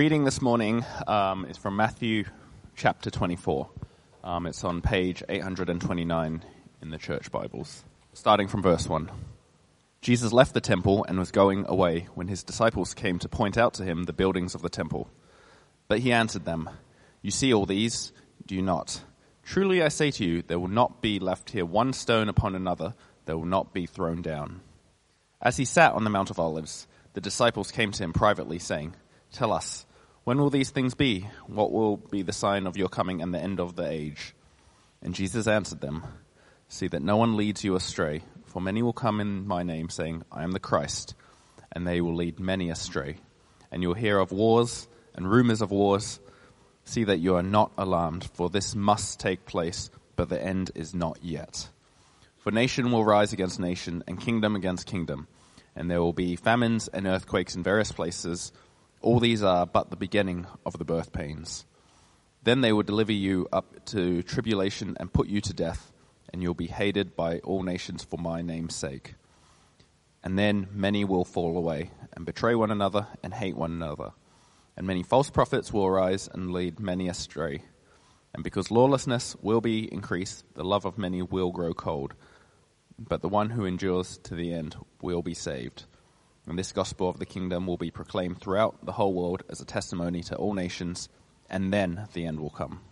Reading this morning is from Matthew chapter 24. It's on page 829 in the church Bibles, starting from verse 1. Jesus left the temple and was going away when his disciples came to point out to him the buildings of the temple. But he answered them, "You see all these, do you not? Truly I say to you, there will not be left here one stone upon another that will not be thrown down." As he sat on the Mount of Olives, the disciples came to him privately, saying, "Tell us, when will these things be? What will be the sign of your coming and the end of the age?" And Jesus answered them, "See that no one leads you astray, for many will come in my name, saying, 'I am the Christ,' and they will lead many astray. And you will hear of wars and rumors of wars. See that you are not alarmed, for this must take place, but the end is not yet. For nation will rise against nation, and kingdom against kingdom, and there will be famines and earthquakes in various places. All these are but the beginning of the birth pains. Then they will deliver you up to tribulation and put you to death, and you'll be hated by all nations for my name's sake. And then many will fall away and betray one another and hate one another. And many false prophets will arise and lead many astray. And because lawlessness will be increased, the love of many will grow cold. But the one who endures to the end will be saved. And this gospel of the kingdom will be proclaimed throughout the whole world as a testimony to all nations, and then the end will come.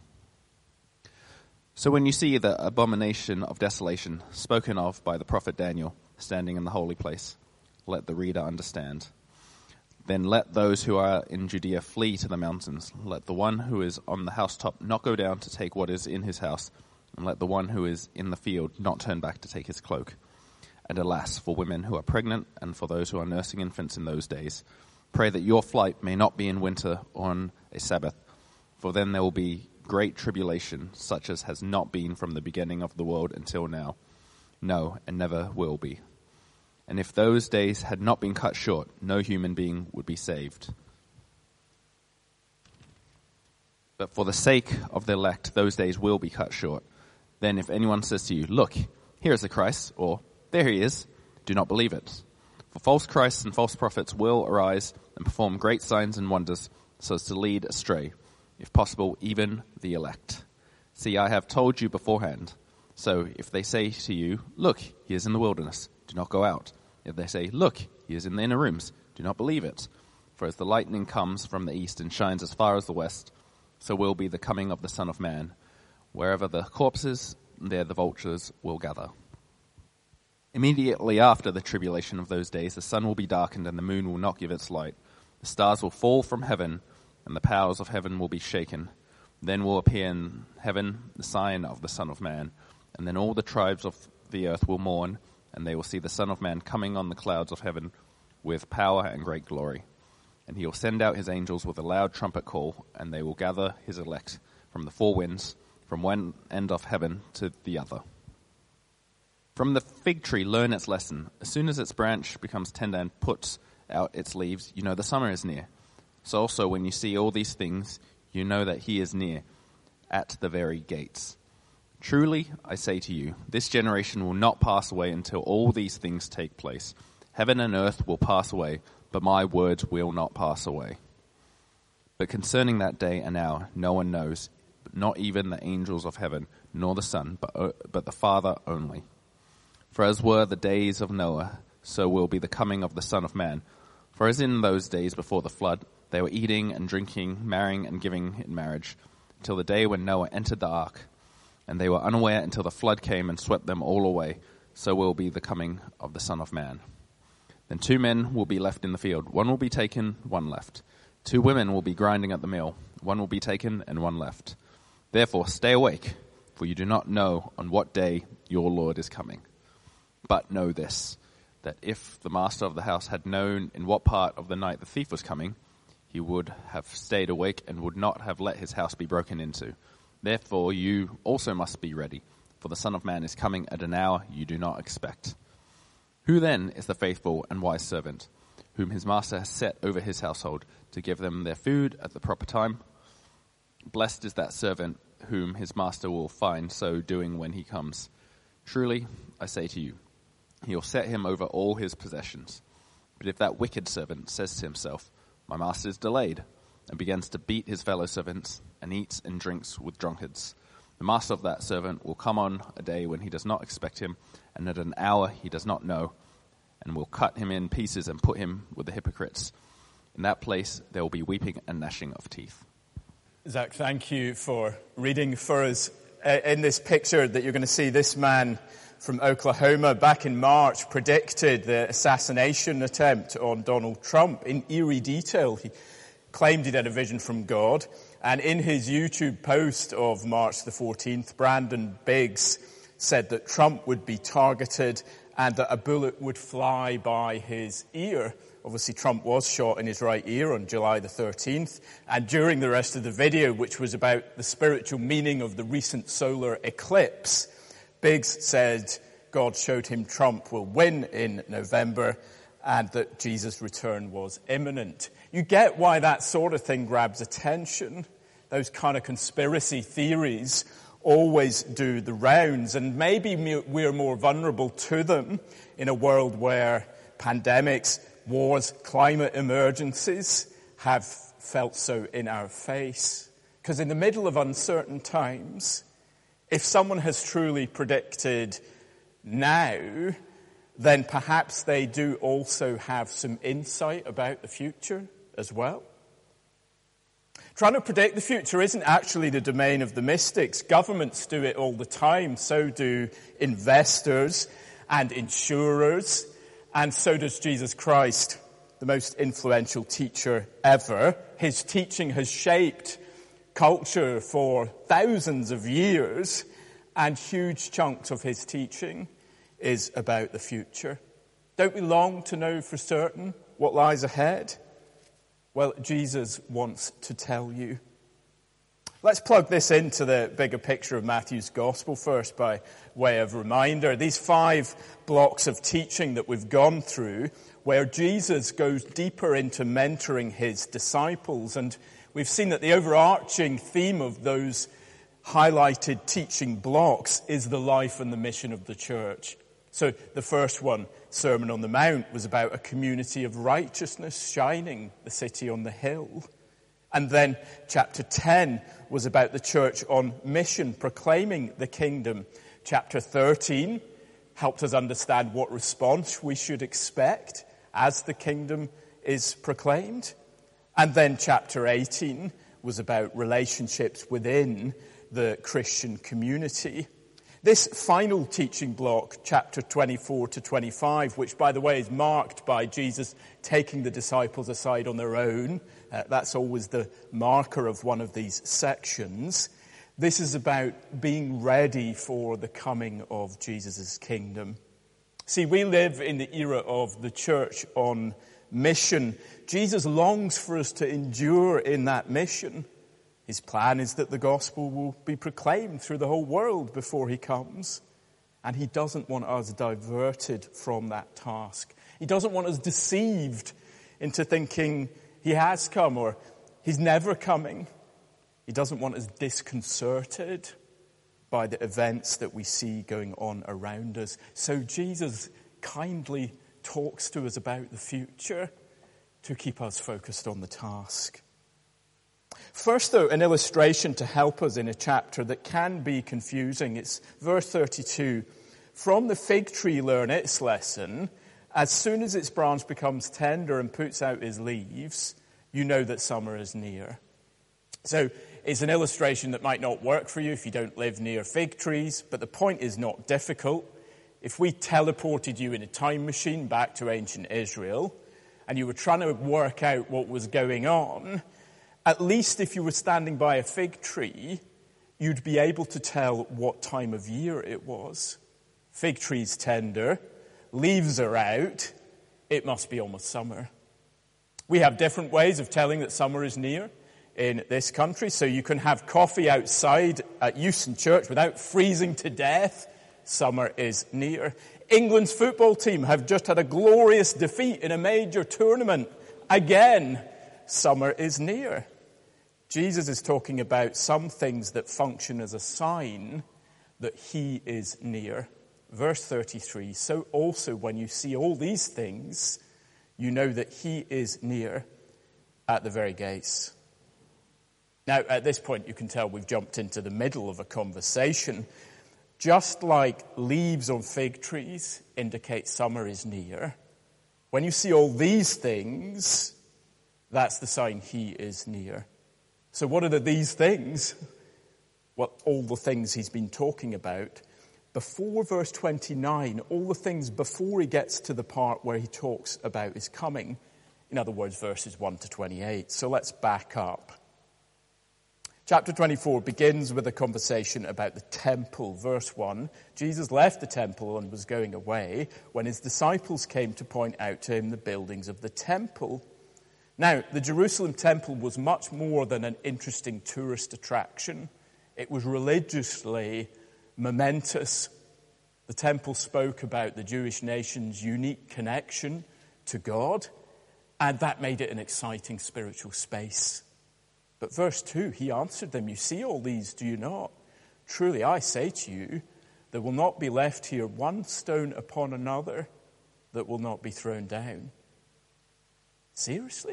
So when you see the abomination of desolation spoken of by the prophet Daniel standing in the holy place, let the reader understand. Then let those who are in Judea flee to the mountains. Let the one who is on the housetop not go down to take what is in his house, and let the one who is in the field not turn back to take his cloak. And alas, for women who are pregnant and for those who are nursing infants in those days, pray that your flight may not be in winter on a Sabbath, for then there will be great tribulation, such as has not been from the beginning of the world until now. No, and never will be. And if those days had not been cut short, no human being would be saved. But for the sake of the elect, those days will be cut short. Then if anyone says to you, 'Look, here is the Christ,' or 'There he is,' do not believe it. For false Christs and false prophets will arise and perform great signs and wonders, so as to lead astray, if possible, even the elect. See, I have told you beforehand. So if they say to you, 'Look, he is in the wilderness,' do not go out. If they say, 'Look, he is in the inner rooms,' do not believe it. For as the lightning comes from the east and shines as far as the west, so will be the coming of the Son of Man. Wherever the corpse is, there the vultures will gather. Immediately after the tribulation of those days, the sun will be darkened and the moon will not give its light. The stars will fall from heaven and the powers of heaven will be shaken. Then will appear in heaven the sign of the Son of Man. And then all the tribes of the earth will mourn, and they will see the Son of Man coming on the clouds of heaven with power and great glory. And he will send out his angels with a loud trumpet call, and they will gather his elect from the four winds, from one end of heaven to the other. From the fig tree learn its lesson. As soon as its branch becomes tender and puts out its leaves, you know the summer is near. So also when you see all these things, you know that he is near, at the very gates. Truly, I say to you, this generation will not pass away until all these things take place. Heaven and earth will pass away, but my words will not pass away. But concerning that day and hour, no one knows, not even the angels of heaven, nor the Son, but the Father only. For as were the days of Noah, so will be the coming of the Son of Man. For as in those days before the flood, they were eating and drinking, marrying and giving in marriage, until the day when Noah entered the ark. And they were unaware until the flood came and swept them all away. So will be the coming of the Son of Man. Then 2 men will be left in the field. One will be taken, one left. 2 women will be grinding at the mill. One will be taken and one left. Therefore stay awake, for you do not know on what day your Lord is coming. But know this, that if the master of the house had known in what part of the night the thief was coming, he would have stayed awake and would not have let his house be broken into. Therefore you also must be ready, for the Son of Man is coming at an hour you do not expect. Who then is the faithful and wise servant, whom his master has set over his household, to give them their food at the proper time? Blessed is that servant whom his master will find so doing when he comes. Truly, I say to you, he will set him over all his possessions. But if that wicked servant says to himself, 'My master is delayed,' and begins to beat his fellow servants and eats and drinks with drunkards. The master of that servant will come on a day when he does not expect him, and at an hour he does not know, and will cut him in pieces and put him with the hypocrites. In that place there will be weeping and gnashing of teeth. Zach, thank you for reading for us. In this picture that you're going to see, this man from Oklahoma back in March predicted the assassination attempt on Donald Trump in eerie detail. He claimed he'd had a vision from God. And in his YouTube post of March the 14th, Brandon Biggs said that Trump would be targeted and that a bullet would fly by his ear. Obviously, Trump was shot in his right ear on July the 13th. And during the rest of the video, which was about the spiritual meaning of the recent solar eclipse, Biggs said God showed him Trump will win in November and that Jesus' return was imminent. You get why that sort of thing grabs attention. Those kind of conspiracy theories always do the rounds, and maybe we're more vulnerable to them in a world where pandemics, wars, climate emergencies have felt so in our face. Because in the middle of uncertain times, if someone has truly predicted now, then perhaps they do also have some insight about the future as well. Trying to predict the future isn't actually the domain of the mystics. Governments do it all the time. So do investors and insurers. And so does Jesus Christ, the most influential teacher ever. His teaching has shaped culture for thousands of years, and huge chunks of his teaching is about the future. Don't we long to know for certain what lies ahead? Well, Jesus wants to tell you. Let's plug this into the bigger picture of Matthew's gospel first by way of reminder. These 5 blocks of teaching that we've gone through, where Jesus goes deeper into mentoring his disciples. And we've seen that the overarching theme of those highlighted teaching blocks is the life and the mission of the church. So the first one, Sermon on the Mount, was about a community of righteousness shining the city on the hill. And then chapter 10 was about the church on mission, proclaiming the kingdom. Chapter 13 helped us understand what response we should expect as the kingdom is proclaimed. And then chapter 18 was about relationships within the Christian community. This final teaching block, chapter 24 to 25, which, by the way, is marked by Jesus taking the disciples aside on their own. That's always the marker of one of these sections. This is about being ready for the coming of Jesus' kingdom. See, we live in the era of the church on mission. Jesus longs for us to endure in that mission. His plan is that the gospel will be proclaimed through the whole world before he comes. And he doesn't want us diverted from that task. He doesn't want us deceived into thinking he has come or he's never coming. He doesn't want us disconcerted by the events that we see going on around us. So Jesus kindly talks to us about the future to keep us focused on the task. First, though, an illustration to help us in a chapter that can be confusing. It's verse 32. From the fig tree learn its lesson. As soon as its branch becomes tender and puts out its leaves, you know that summer is near. So it's an illustration that might not work for you if you don't live near fig trees, but the point is not difficult. If we teleported you in a time machine back to ancient Israel, and you were trying to work out what was going on, at least if you were standing by a fig tree, you'd be able to tell what time of year it was. Fig tree's tender, leaves are out, it must be almost summer. We have different ways of telling that summer is near in this country. So you can have coffee outside at Euston Church without freezing to death. Summer is near. England's football team have just had a glorious defeat in a major tournament. Again, summer is near. Jesus is talking about some things that function as a sign that he is near. Verse 33, so also when you see all these things, you know that he is near at the very gates. Now, at this point, you can tell we've jumped into the middle of a conversation. Just like leaves on fig trees indicate summer is near, when you see all these things, that's the sign he is near. So what are these things? Well, all the things he's been talking about. Before verse 29, all the things before he gets to the part where he talks about his coming. In other words, verses 1 to 28. So let's back up. Chapter 24 begins with a conversation about the temple. Verse 1, Jesus left the temple and was going away when his disciples came to point out to him the buildings of the temple. Now, the Jerusalem temple was much more than an interesting tourist attraction. It was religiously momentous. The temple spoke about the Jewish nation's unique connection to God, and that made it an exciting spiritual space. But verse 2, he answered them, "You see all these, do you not? Truly I say to you, there will not be left here one stone upon another that will not be thrown down." Seriously?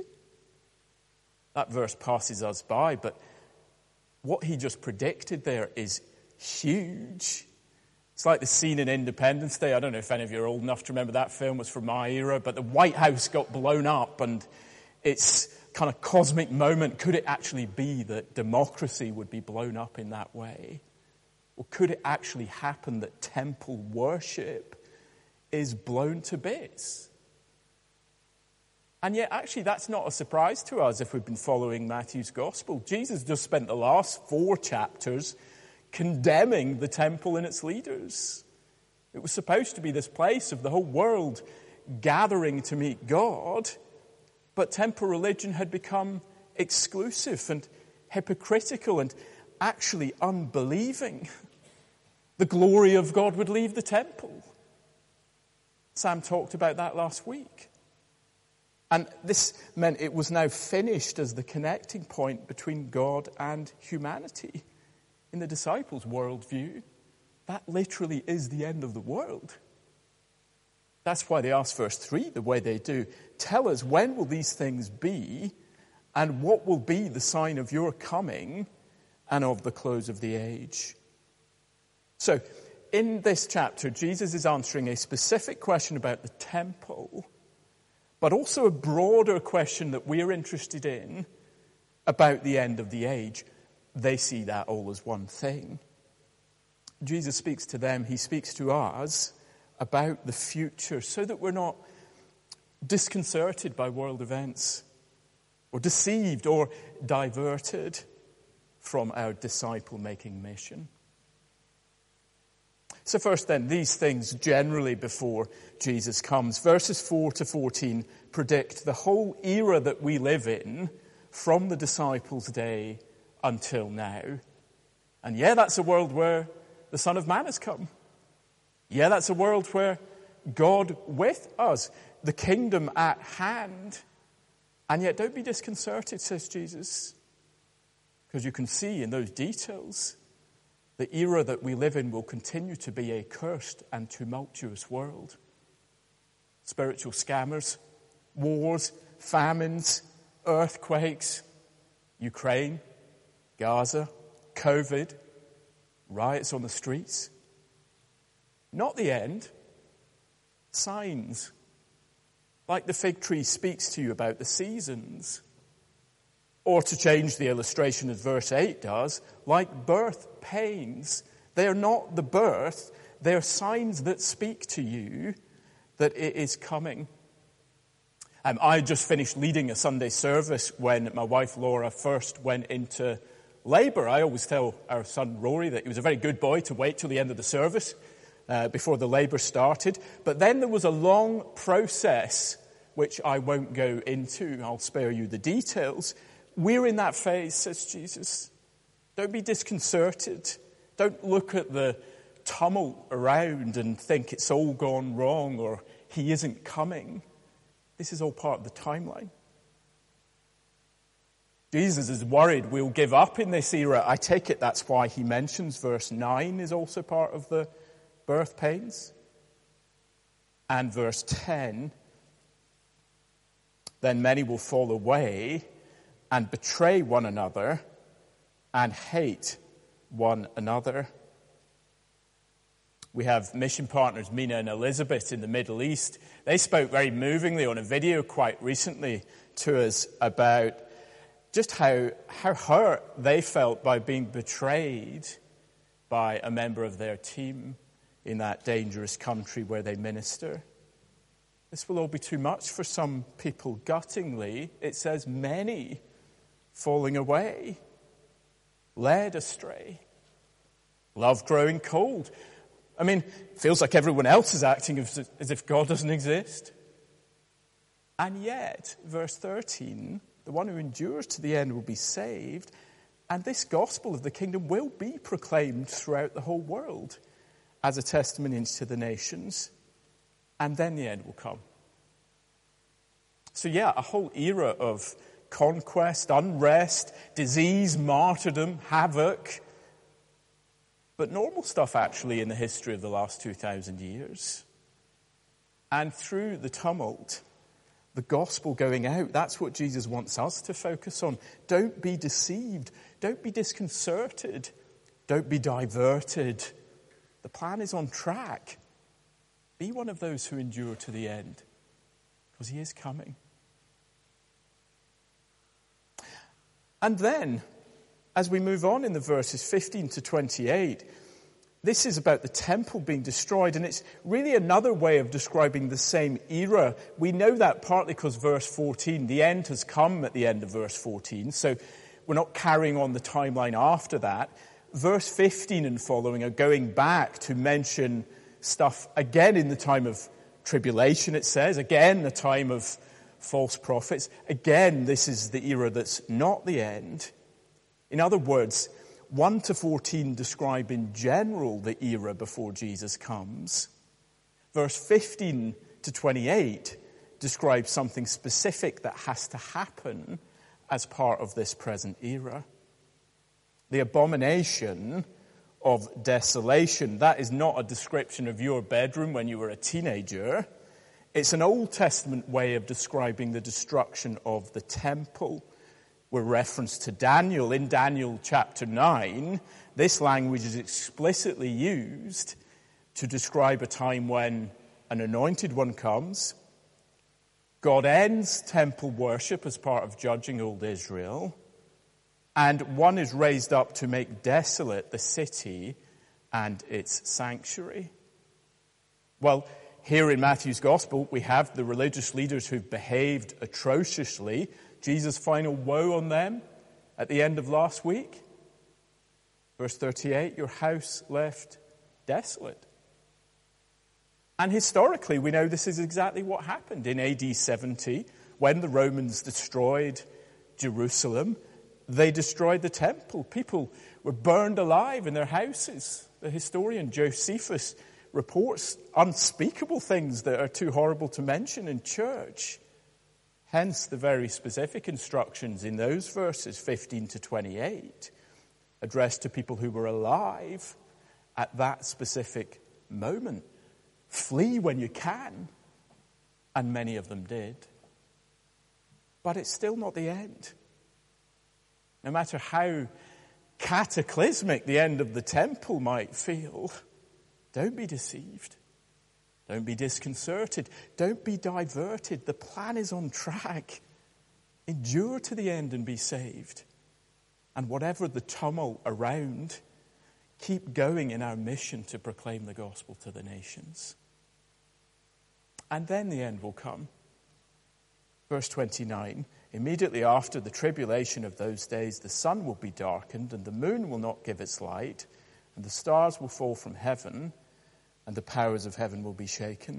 That verse passes us by, but what he just predicted there is huge. It's like the scene in Independence Day. I don't know if any of you are old enough to remember that film. It's from my era, but the White House got blown up, and it's kind of cosmic moment. Could it actually be that democracy would be blown up in that way? Or could it actually happen that temple worship is blown to bits? And yet, actually, that's not a surprise to us if we've been following Matthew's gospel. Jesus just spent the last 4 chapters condemning the temple and its leaders. It was supposed to be this place of the whole world gathering to meet God, but temple religion had become exclusive and hypocritical and actually unbelieving. The glory of God would leave the temple. Sam talked about that last week. And this meant it was now finished as the connecting point between God and humanity. In the disciples' worldview, that literally is the end of the world. That's why they ask verse 3 the way they do. Tell us, when will these things be, and what will be the sign of your coming and of the close of the age? So, in this chapter, Jesus is answering a specific question about the temple, but also a broader question that we're interested in about the end of the age. They see that all as one thing. Jesus speaks to them, he speaks to us about the future so that we're not disconcerted by world events or deceived or diverted from our disciple-making mission. So first then, these things generally before Jesus comes. Verses 4 to 14 predict the whole era that we live in from the disciples' day until now. And yeah, that's a world where the Son of Man has come. Yeah, that's a world where God with us, the kingdom at hand. And yet don't be disconcerted, says Jesus, because you can see in those details the era that we live in will continue to be a cursed and tumultuous world. Spiritual scammers, wars, famines, earthquakes, Ukraine, Gaza, COVID, riots on the streets. Not the end. Signs. Like the fig tree speaks to you about the seasons. Or to change the illustration as verse 8 does, like birth pains. They are not the birth, they are signs that speak to you that it is coming. I just finished leading a Sunday service when my wife Laura first went into labour. I always tell our son Rory that he was a very good boy to wait till the end of the service before the labour started. But then there was a long process, which I won't go into. I'll spare you the details. We're in that phase, says Jesus. Don't be disconcerted. Don't look at the tumult around and think it's all gone wrong or he isn't coming. This is all part of the timeline. Jesus is worried we'll give up in this era. I take it that's why he mentions verse 9 is also part of the birth pains. And verse 10, then many will fall away and betray one another and hate one another. We have mission partners Mina and Elizabeth in the Middle East. They spoke very movingly on a video quite recently to us about just how hurt they felt by being betrayed by a member of their team in that dangerous country where they minister. This will all be too much for some people. Guttingly, it says many falling away, led astray, love growing cold. I mean, it feels like everyone else is acting as if God doesn't exist. And yet, verse 13, the one who endures to the end will be saved, and this gospel of the kingdom will be proclaimed throughout the whole world as a testimony to the nations, and then the end will come. So yeah, a whole era of conquest, unrest, disease, martyrdom, havoc, but normal stuff actually in the history of the last 2,000 years. And through the tumult, the gospel going out, that's what Jesus wants us to focus on. Don't be deceived. Don't be disconcerted. Don't be diverted. The plan is on track. Be one of those who endure to the end, because he is coming. And then, as we move on in the verses 15 to 28, this is about the temple being destroyed, and it's really another way of describing the same era. We know that partly because verse 14, the end has come at the end of verse 14, so we're not carrying on the timeline after that. Verse 15 and following are going back to mention stuff again in the time of tribulation, it says, again the time of false prophets. Again, this is the era that's not the end. In other words, 1 to 14 describe in general the era before Jesus comes. Verse 15 to 28 describes something specific that has to happen as part of this present era. The abomination of desolation, that is not a description of your bedroom when you were a teenager. It's an Old Testament way of describing the destruction of the temple. With reference to Daniel, in Daniel chapter 9, this language is explicitly used to describe a time when an anointed one comes. God ends temple worship as part of judging old Israel, and one is raised up to make desolate the city and its sanctuary. Well, here in Matthew's gospel, we have the religious leaders who've behaved atrociously. Jesus' final woe on them at the end of last week. Verse 38, your house left desolate. And historically, we know this is exactly what happened in AD 70. When the Romans destroyed Jerusalem, they destroyed the temple. People were burned alive in their houses. The historian Josephus reports unspeakable things that are too horrible to mention in church. Hence the very specific instructions in those verses 15 to 28 addressed to people who were alive at that specific moment. Flee when you can, and many of them did. But it's still not the end. No matter how cataclysmic the end of the temple might feel, don't be deceived. Don't be disconcerted. Don't be diverted. The plan is on track. Endure to the end and be saved. And whatever the tumult around, keep going in our mission to proclaim the gospel to the nations. And then the end will come. Verse 29, immediately after the tribulation of those days, the sun will be darkened, and the moon will not give its light, and the stars will fall from heaven, and the powers of heaven will be shaken.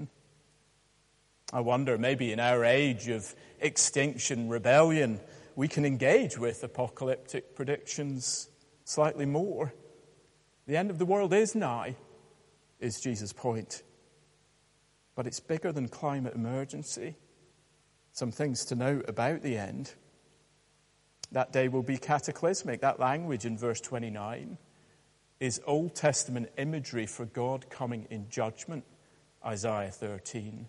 I wonder, maybe in our age of extinction, rebellion, we can engage with apocalyptic predictions slightly more. The end of the world is nigh, is Jesus' point. But it's bigger than climate emergency. Some things to note about the end. That day will be cataclysmic. That language in verse 29 is Old Testament imagery for God coming in judgment, Isaiah 13.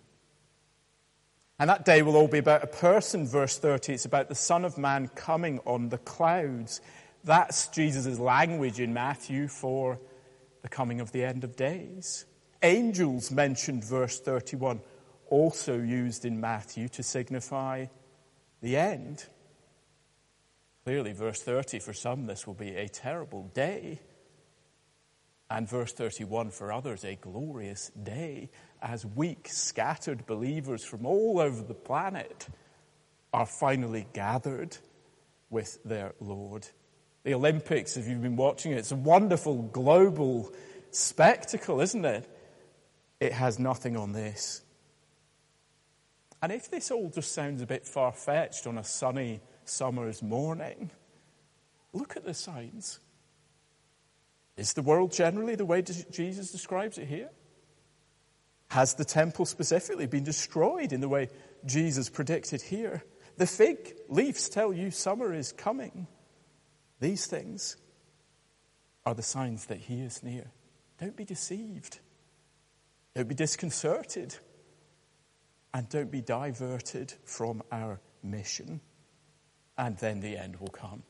And that day will all be about a person, verse 30. It's about the Son of Man coming on the clouds. That's Jesus' language in Matthew for the coming of the end of days. Angels mentioned, verse 31, also used in Matthew to signify the end. Clearly, verse 30, for some this will be a terrible day. And verse 31, for others, a glorious day, as weak, scattered believers from all over the planet are finally gathered with their Lord. The Olympics, if you've been watching it, it's a wonderful global spectacle, isn't it? It has nothing on this. And if this all just sounds a bit far-fetched on a sunny summer's morning, look at the signs. Is the world generally the way Jesus describes it here? Has the temple specifically been destroyed in the way Jesus predicted here? The fig leaves tell you summer is coming. These things are the signs that he is near. Don't be deceived. Don't be disconcerted. And don't be diverted from our mission. And then the end will come.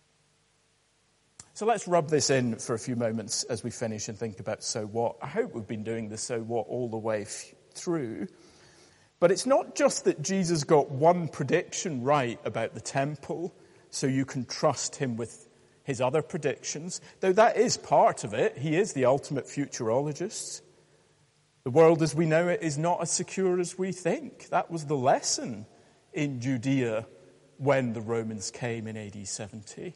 So let's rub this in for a few moments as we finish and think about so what. I hope we've been doing the so what all the way through. But it's not just that Jesus got one prediction right about the temple, so you can trust him with his other predictions, though that is part of it. He is the ultimate futurologist. The world as we know it is not as secure as we think. That was the lesson in Judea when the Romans came in AD 70.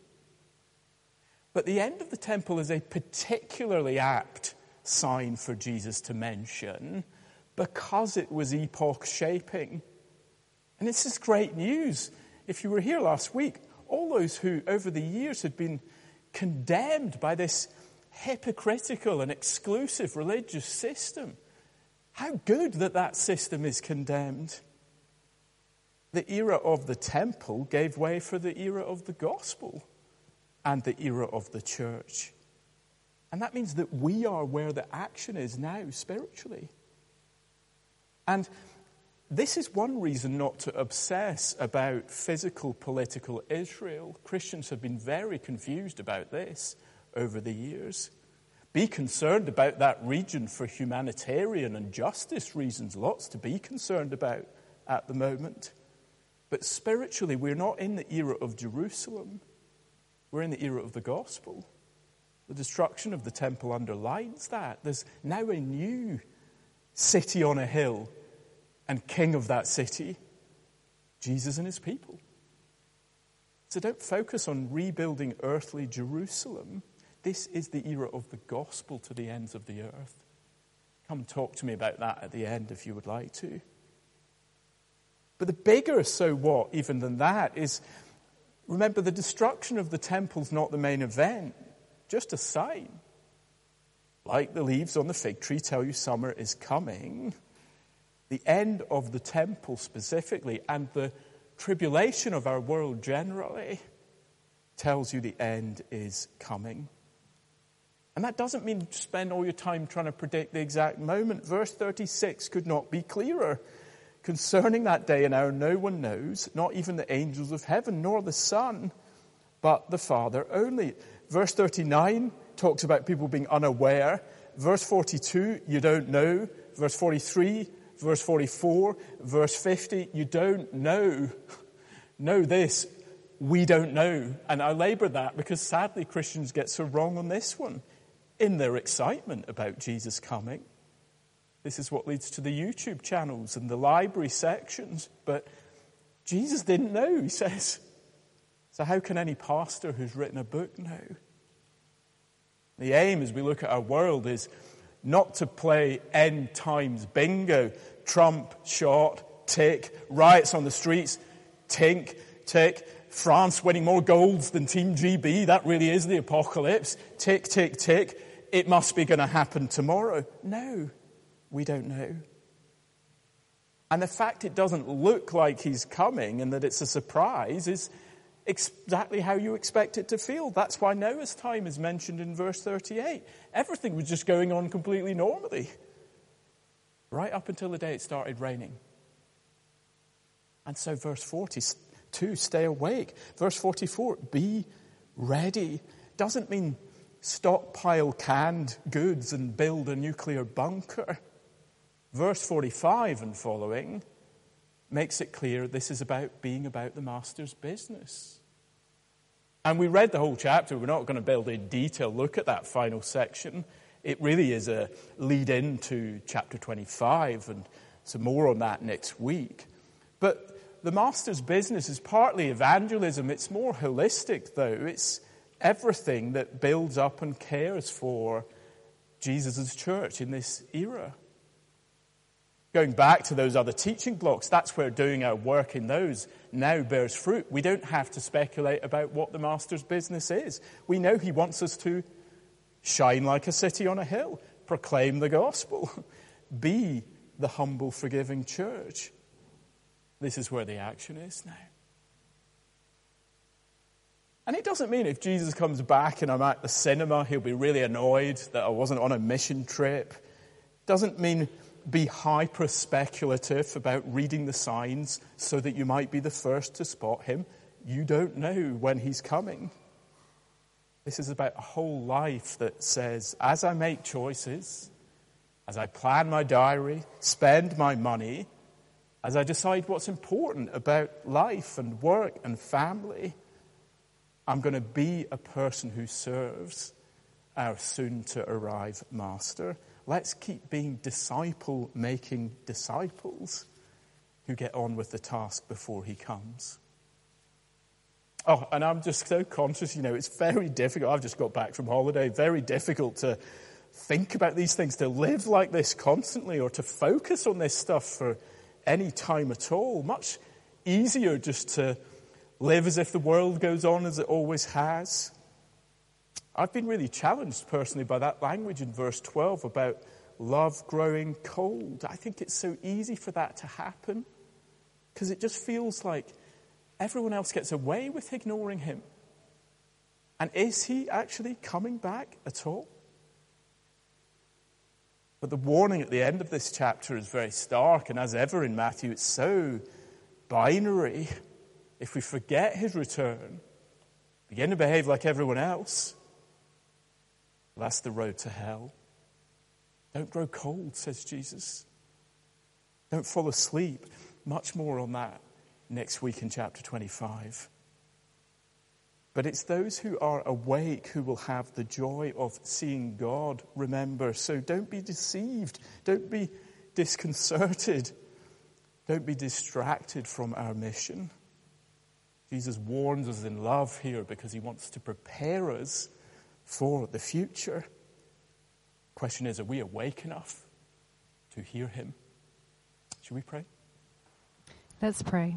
But the end of the temple is a particularly apt sign for Jesus to mention because it was epoch-shaping. And this is great news. If you were here last week, all those who over the years had been condemned by this hypocritical and exclusive religious system, how good that that system is condemned. The era of the temple gave way for the era of the gospel and the era of the church. And that means that we are where the action is now spiritually. And this is one reason not to obsess about physical political Israel. Christians have been very confused about this over the years. Be concerned about that region for humanitarian and justice reasons. Lots to be concerned about at the moment. But spiritually, we're not in the era of Jerusalem. We're in the era of the gospel. The destruction of the temple underlines that. There's now a new city on a hill, and king of that city, Jesus and his people. So don't focus on rebuilding earthly Jerusalem. This is the era of the gospel to the ends of the earth. Come talk to me about that at the end if you would like to. But the bigger so what even than that is, remember, the destruction of the temple's not the main event, just a sign. Like the leaves on the fig tree tell you summer is coming, the end of the temple specifically and the tribulation of our world generally tells you the end is coming. And that doesn't mean spend all your time trying to predict the exact moment. Verse 36 could not be clearer. Concerning that day and hour, no one knows, not even the angels of heaven, nor the Son, but the Father only. Verse 39 talks about people being unaware. Verse 42, you don't know. Verse 43, verse 44, verse 50, you don't know. Know this, we don't know. And I labor that because sadly Christians get so wrong on this one in their excitement about Jesus coming. This is what leads to the YouTube channels and the library sections. But Jesus didn't know, he says. So how can any pastor who's written a book know? The aim as we look at our world is not to play end times bingo. Trump, shot, tick. Riots on the streets, tink, tick. France winning more golds than Team GB. That really is the apocalypse. Tick, tick, tick. It must be going to happen tomorrow. No. We don't know. And the fact it doesn't look like he's coming and that it's a surprise is exactly how you expect it to feel. That's why Noah's time is mentioned in verse 38. Everything was just going on completely normally, right up until the day it started raining. And so verse 42, stay awake. Verse 44, be ready doesn't mean stockpile canned goods and build a nuclear bunker. Verse 45 and following makes it clear this is about being about the master's business. And we read the whole chapter. We're not going to build a detailed look at that final section. It really is a lead into chapter 25, and some more on that next week. But the master's business is partly evangelism. It's more holistic, though. It's everything that builds up and cares for Jesus' church in this era. Going back to those other teaching blocks, that's where doing our work in those now bears fruit. We don't have to speculate about what the master's business is. We know he wants us to shine like a city on a hill, proclaim the gospel, be the humble, forgiving church. This is where the action is now. And it doesn't mean if Jesus comes back and I'm at the cinema, he'll be really annoyed that I wasn't on a mission trip. Doesn't mean be hyper-speculative about reading the signs so that you might be the first to spot him. You don't know when he's coming. This is about a whole life that says, as I make choices, as I plan my diary, spend my money, as I decide what's important about life and work and family, I'm going to be a person who serves our soon-to-arrive master. Let's keep being disciple-making disciples who get on with the task before he comes. Oh, and I'm just so conscious, it's very difficult. I've just got back from holiday. Very difficult to think about these things, to live like this constantly or to focus on this stuff for any time at all. Much easier just to live as if the world goes on as it always has. I've been really challenged personally by that language in verse 12 about love growing cold. I think it's so easy for that to happen because it just feels like everyone else gets away with ignoring him. And is he actually coming back at all? But the warning at the end of this chapter is very stark, and as ever in Matthew, it's so binary. If we forget his return, begin to behave like everyone else, that's the road to hell. Don't grow cold, says Jesus. Don't fall asleep. Much more on that next week in chapter 25. But it's those who are awake who will have the joy of seeing God, remember. So don't be deceived. Don't be disconcerted. Don't be distracted from our mission. Jesus warns us in love here because he wants to prepare us for the future. The question is, are we awake enough to hear him? Should we pray? Let's pray.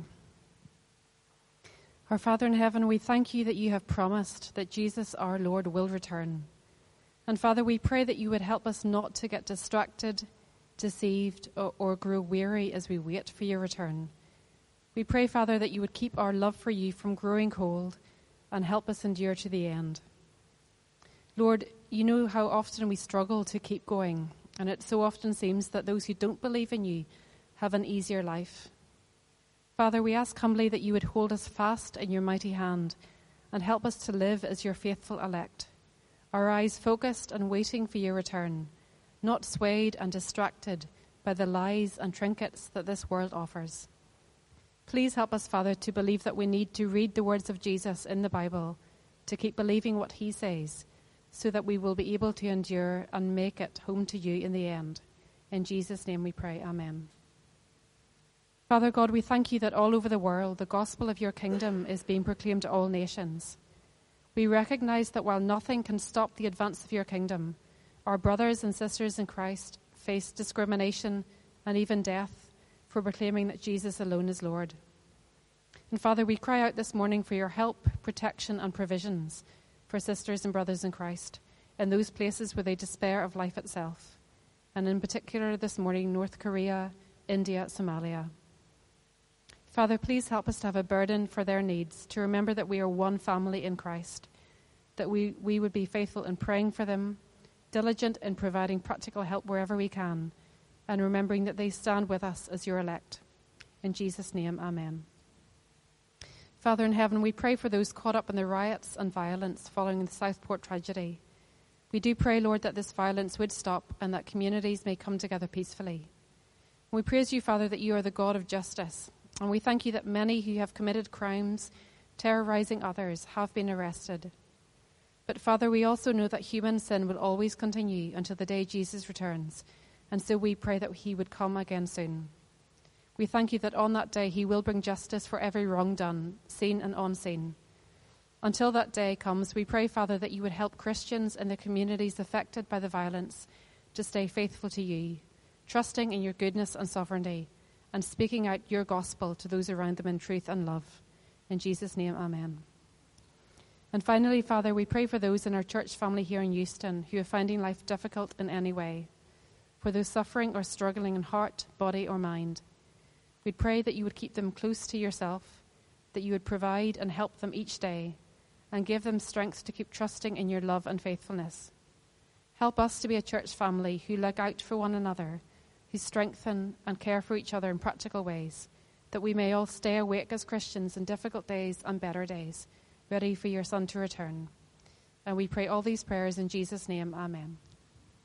Our Father in heaven, we thank you that you have promised that Jesus our Lord will return. And Father, we pray that you would help us not to get distracted, deceived, or grow weary as we wait for your return. We pray, Father, that you would keep our love for you from growing cold and help us endure to the end. Lord, you know how often we struggle to keep going, and it so often seems that those who don't believe in you have an easier life. Father, we ask humbly that you would hold us fast in your mighty hand and help us to live as your faithful elect, our eyes focused and waiting for your return, not swayed and distracted by the lies and trinkets that this world offers. Please help us, Father, to believe that we need to read the words of Jesus in the Bible, to keep believing what he says, so that we will be able to endure and make it home to you in the end. In Jesus' name we pray, amen. Father God, we thank you that all over the world, the gospel of your kingdom is being proclaimed to all nations. We recognize that while nothing can stop the advance of your kingdom, our brothers and sisters in Christ face discrimination and even death for proclaiming that Jesus alone is Lord. And Father, we cry out this morning for your help, protection, and provisions for sisters and brothers in Christ in those places where they despair of life itself. And in particular this morning, North Korea, India, Somalia. Father, please help us to have a burden for their needs, to remember that we are one family in Christ, that we would be faithful in praying for them, diligent in providing practical help wherever we can, and remembering that they stand with us as your elect. In Jesus' name, amen. Father in heaven, we pray for those caught up in the riots and violence following the Southport tragedy. We do pray, Lord, that this violence would stop and that communities may come together peacefully. We praise you, Father, that you are the God of justice. And we thank you that many who have committed crimes, terrorizing others, have been arrested. But Father, we also know that human sin will always continue until the day Jesus returns. And so we pray that he would come again soon. We thank you that on that day he will bring justice for every wrong done, seen and unseen. Until that day comes, we pray, Father, that you would help Christians in the communities affected by the violence to stay faithful to you, trusting in your goodness and sovereignty, and speaking out your gospel to those around them in truth and love. In Jesus' name, amen. And finally, Father, we pray for those in our church family here in Euston who are finding life difficult in any way, for those suffering or struggling in heart, body, or mind. We'd pray that you would keep them close to yourself, that you would provide and help them each day, and give them strength to keep trusting in your love and faithfulness. Help us to be a church family who look out for one another, who strengthen and care for each other in practical ways, that we may all stay awake as Christians in difficult days and better days, ready for your Son to return. And we pray all these prayers in Jesus' name. Amen.